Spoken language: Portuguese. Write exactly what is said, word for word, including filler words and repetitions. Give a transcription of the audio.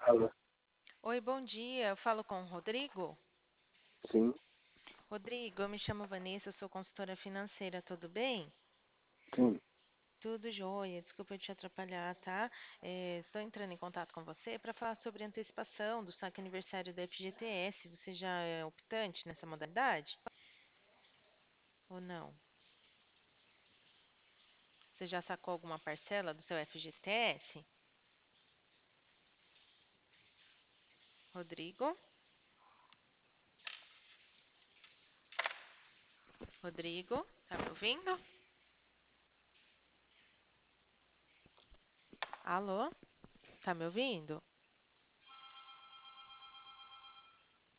Alô, Oi, bom dia. Eu falo com o Rodrigo. sim, Rodrigo, eu me chamo Vanessa, eu sou consultora financeira, tudo bem? sim. Tudo jóia, desculpa eu te atrapalhar, tá? É, estou entrando em contato com você para falar sobre antecipação do saque aniversário da F G T S. Você já é optante nessa modalidade? Ou não? Você já sacou alguma parcela do seu F G T S? Rodrigo? Rodrigo? Tá me ouvindo? Alô? Tá me ouvindo?